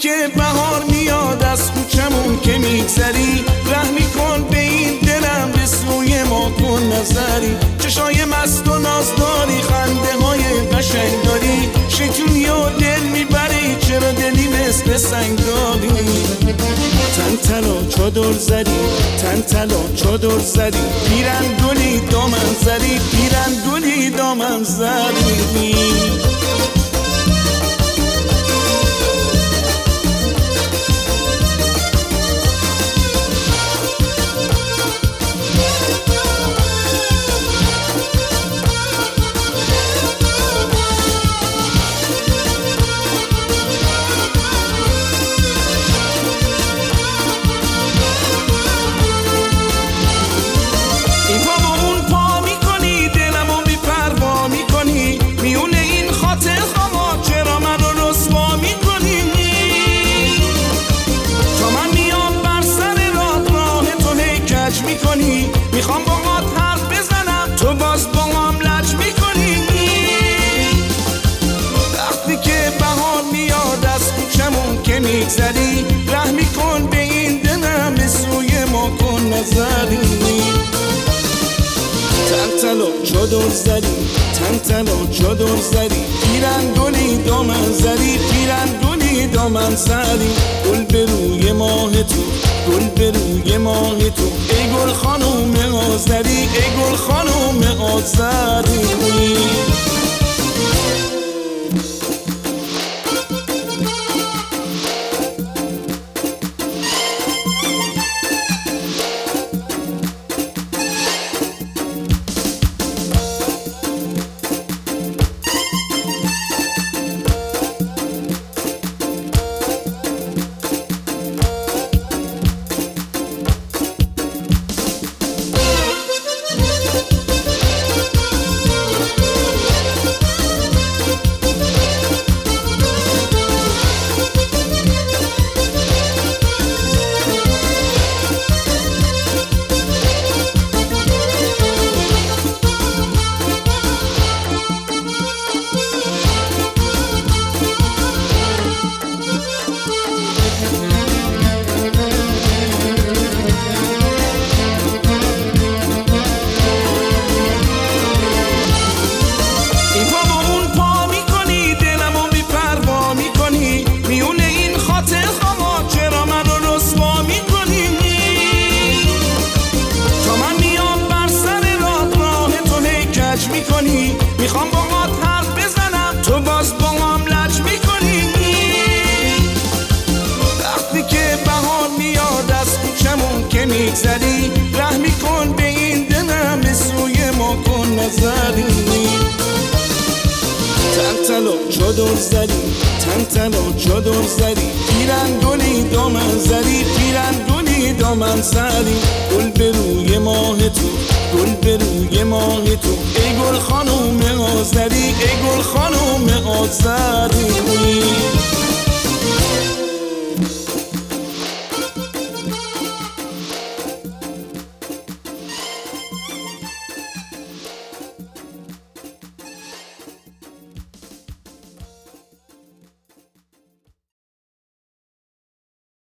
که بهار میاد از کوچمون که میگذری، رحمی کن به این دلم، به سوی ما کن نظری. چشای مست و ناز داری، خنده های قشنگ داری، شیطونی و دل میبری، چرا دلی مثل سنگ داری. تن تلا چادر زدی، تن تلا چادر زدی، پیرن گلی دامن زدی، پیرن گلی دامن زدی. میخوام باهات حرف بزنم، تو باز با هم لج میکنی. وقتی که بهار میاد از کوچمون که میگذری، رحمی کن به این دلم، به سوی ما کن نظری. تن تلا چادر زدی، تن تلا چادر زدی، پیرن گلی دامن زدی، پیرن گلی دامن زدی. گل به روی ماه تو، گل به روی ماه تو، ای گل خانوم آزری، ای گل خانوم آزری. میخوام باهات حرف بزنم، تو باز با هم لج میکنی. وقتی که بهار میاد از کوچمون که میگذری، رحمی کن به این دلم، به سوی ما کن نظری. تن تلا چادر زدی، تن تلا چادر زدی، پیرن گلی دامن زدی، پیرن گلی دامن زدی. گل به روی ماه تو، گل به روی ماه تو، ای گل خانوم آزری، ای گل خانوم آزری.